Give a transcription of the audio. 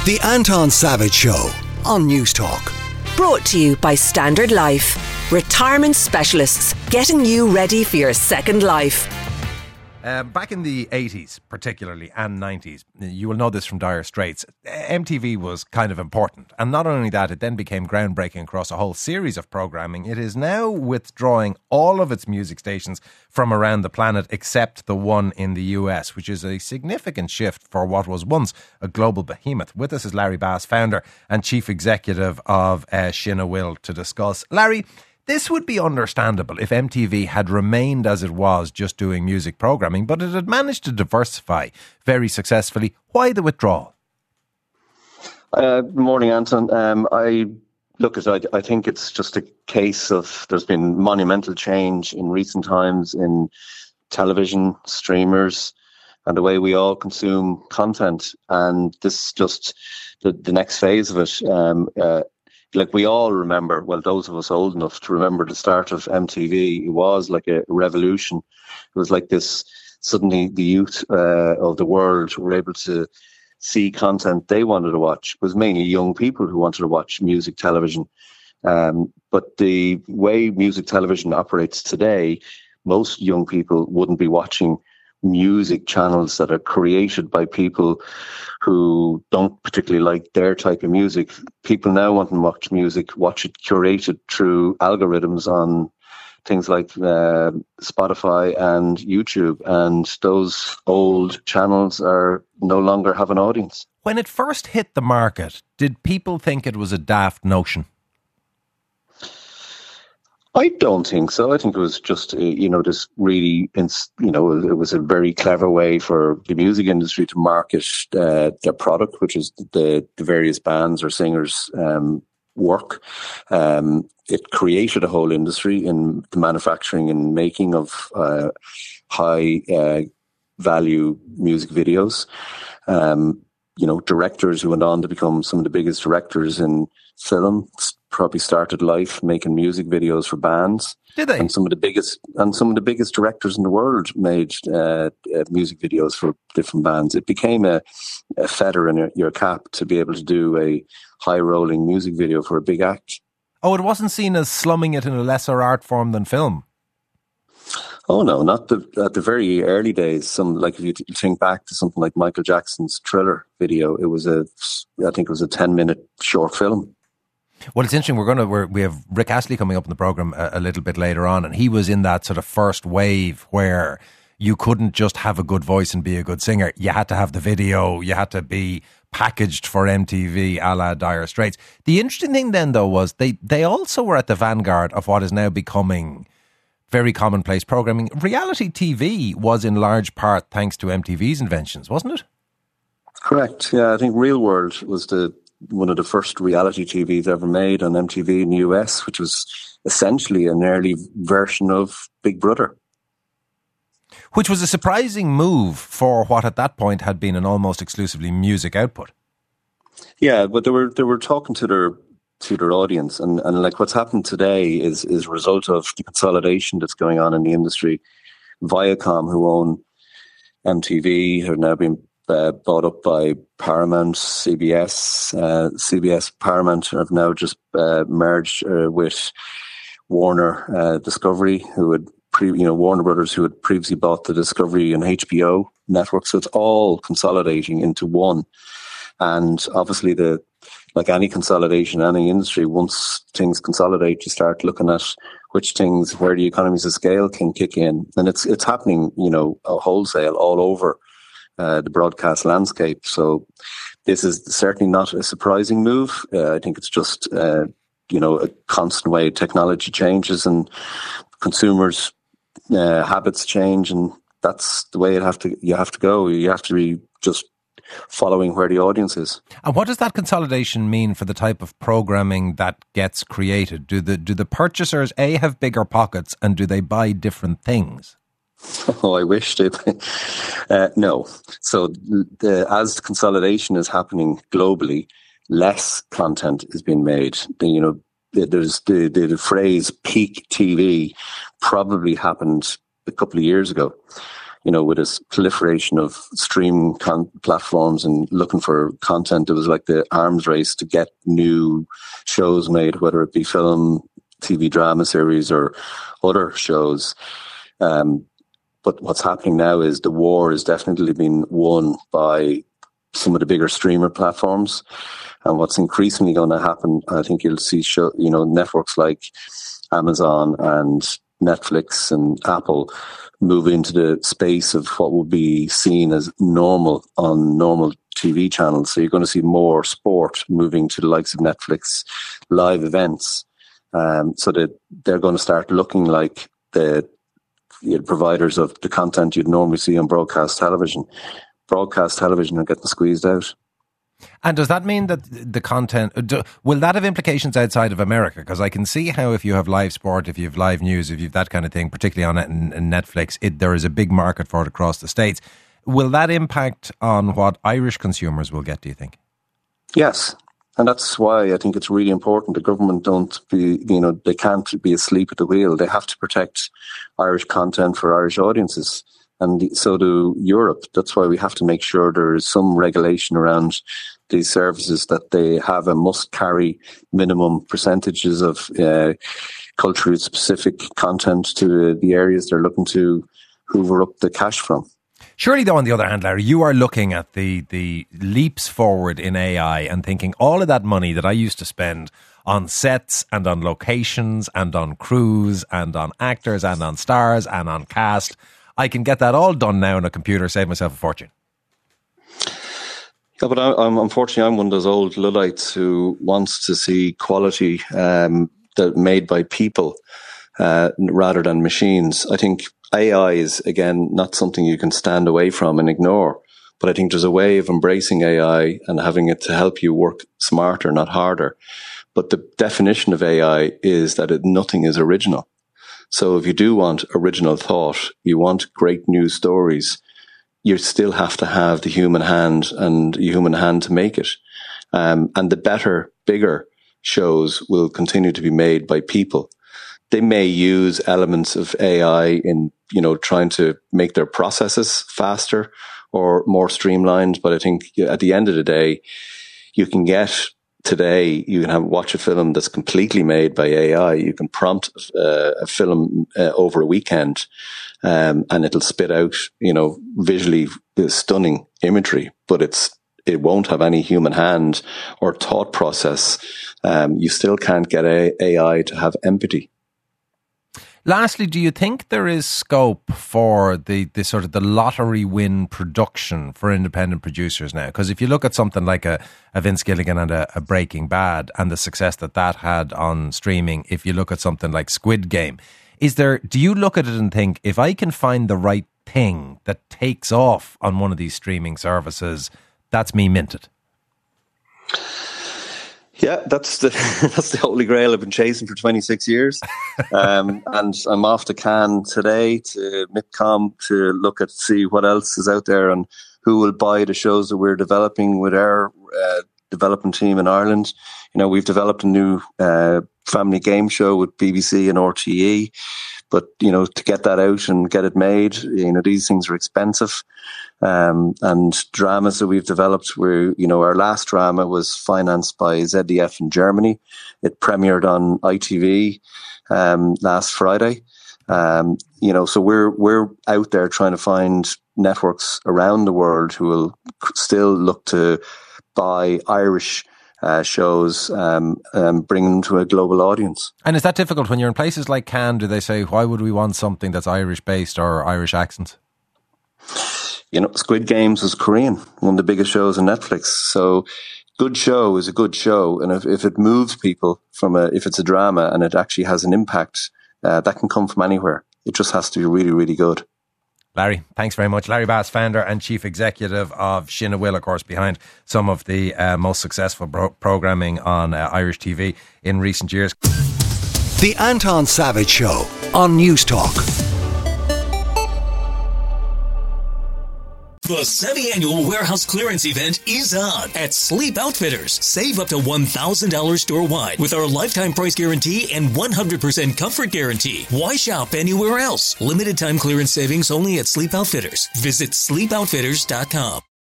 The Anton Savage Show on News Talk. Brought to you by Standard Life. Retirement specialists getting you ready for your second life. Back in the 80s, particularly, and 90s, you will know this from Dire Straits, MTV was kind of important. And not only that, it then became groundbreaking across a whole series of programming. It is now withdrawing all of its music stations from around the planet except the one in the US, which is a significant shift for what was once a global behemoth. With us is Larry Bass, founder and chief executive of Sin a Will, to discuss. Larry, this would be understandable if MTV had remained as it was, just doing music programming, but it had managed to diversify very successfully. Why the withdrawal? Good morning, Anton. I think it's just a case of there's been monumental change in recent times in television, streamers, and the way we all consume content. And this is just the next phase of it. Like we all remember, well, those of us old enough to remember the start of MTV, it was like a revolution. It was like this, suddenly the youth of the world were able to see content they wanted to watch. It was mainly young people who wanted to watch music television. But the way music television operates today, most young people wouldn't be watching music channels that are created by people who don't particularly like their type of music. People now want to watch music, watch it curated through algorithms on things like Spotify and YouTube, and those old channels are no longer have an audience. When it first hit the market, did people think it was a daft notion? I don't think so. I think it was just, this really, it was a very clever way for the music industry to market their product, which is the various bands or singers' work. It created a whole industry in the manufacturing and making of high value music videos. Directors who went on to become some of the biggest directors in film probably started life making music videos for bands. Did they? And some of the biggest directors in the world made music videos for different bands. It became a feather in your cap to be able to do a high rolling music video for a big act. Oh, it wasn't seen as slumming it in a lesser art form than film? Oh no, not at the very early days. If you think back to something like Michael Jackson's Thriller video, I think it was a 10-minute short film. Well, it's interesting. We have Rick Astley coming up in the programme a little bit later on, and he was in that sort of first wave where you couldn't just have a good voice and be a good singer. You had to have the video. You had to be packaged for MTV, a la Dire Straits. The interesting thing then, though, was they also were at the vanguard of what is now becoming very commonplace programming. Reality TV was in large part thanks to MTV's inventions, wasn't it? Correct. Yeah, I think Real World was one of the first reality TVs ever made on MTV in the US, which was essentially an early version of Big Brother. Which was a surprising move for what at that point had been an almost exclusively music output. Yeah, but they were talking to their audience, and like what's happened today is a result of the consolidation that's going on in the industry. Viacom, who own MTV, have now been bought up by Paramount, CBS. CBS, Paramount have now just merged with Warner Discovery, who had Warner Brothers, who had previously bought the Discovery and HBO network. So it's all consolidating into one. And obviously, like any consolidation, any industry, once things consolidate, you start looking at where the economies of scale can kick in. And it's happening, wholesale all over the broadcast landscape. So this is certainly not a surprising move. I think it's just, a constant way technology changes and consumers' habits change, and that's the way you have to go. You have to be just following where the audience is. And what does that consolidation mean for the type of programming that gets created? Do the purchasers have bigger pockets, and do they buy different things? Oh, I wish they. No. So as consolidation is happening globally, less content is being made. There's the phrase peak TV probably happened a couple of years ago. with this proliferation of stream platforms and looking for content, it was like the arms race to get new shows made, whether it be film, TV drama series or other shows. But what's happening now is the war is definitely being won by some of the bigger streamer platforms. And what's increasingly going to happen, I think you'll see networks like Amazon and Netflix and Apple move into the space of what will be seen as normal on normal TV channels. So you're going to see more sport moving to the likes of Netflix, live events, so that they're going to start looking like the providers of the content you'd normally see on broadcast television. Broadcast television are getting squeezed out. And does that mean that the content, will that have implications outside of America? Because I can see how if you have live sport, if you have live news, if you have that kind of thing, particularly on Netflix, there is a big market for it across the States. Will that impact on what Irish consumers will get, do you think? Yes. And that's why I think it's really important the government they can't be asleep at the wheel. They have to protect Irish content for Irish audiences. And so do Europe. That's why we have to make sure there is some regulation around these services, that they have a must-carry minimum percentages of culturally specific content to the areas they're looking to hoover up the cash from. Surely, though, on the other hand, Larry, you are looking at the leaps forward in AI and thinking all of that money that I used to spend on sets and on locations and on crews and on actors and on stars and on cast, I can get that all done now on a computer, save myself a fortune. Yeah, but I'm unfortunately, I'm one of those old Luddites who wants to see quality that made by people rather than machines. I think AI is, again, not something you can stand away from and ignore. But I think there's a way of embracing AI and having it to help you work smarter, not harder. But the definition of AI is that nothing is original. So if you do want original thought, you want great news stories, you still have to have the human hand and the human hand to make it. And the better, bigger shows will continue to be made by people. They may use elements of AI in, trying to make their processes faster or more streamlined. But I think at the end of the day, you can watch a film that's completely made by AI. You can prompt a film over a weekend, and it'll spit out, visually stunning imagery, but it won't have any human hand or thought process. You still can't get AI to have empathy. Lastly, do you think there is scope for the sort of the lottery win production for independent producers now? Because if you look at something like a Vince Gilligan and a Breaking Bad and the success that had on streaming, if you look at something like Squid Game, do you look at it and think, if I can find the right thing that takes off on one of these streaming services, that's me minted? Yeah, that's the holy grail I've been chasing for 26 years. And I'm off to Cannes today to MIPCOM to see what else is out there and who will buy the shows that we're developing with our development team in Ireland. We've developed a new family game show with BBC and RTE. But, to get that out and get it made, these things are expensive. And dramas that we've developed, our last drama was financed by ZDF in Germany. It premiered on ITV last Friday. So we're out there trying to find networks around the world who will still look to buy Irish shows and bring them to a global audience. And is that difficult when you're in places like Cannes? Do they say, why would we want something that's Irish based or Irish accent? Squid Games was Korean, one of the biggest shows on Netflix. So good show is a good show. And if it moves people if it's a drama and it actually has an impact, that can come from anywhere. It just has to be really, really good. Larry, thanks very much. Larry Bass, founder and chief executive of Sin a Will, of course, behind some of the most successful programming on Irish TV in recent years. The Anton Savage Show on News Talk. The semi-annual warehouse clearance event is on at Sleep Outfitters. Save up to $1,000 store-wide with our lifetime price guarantee and 100% comfort guarantee. Why shop anywhere else? Limited time clearance savings only at Sleep Outfitters. Visit sleepoutfitters.com.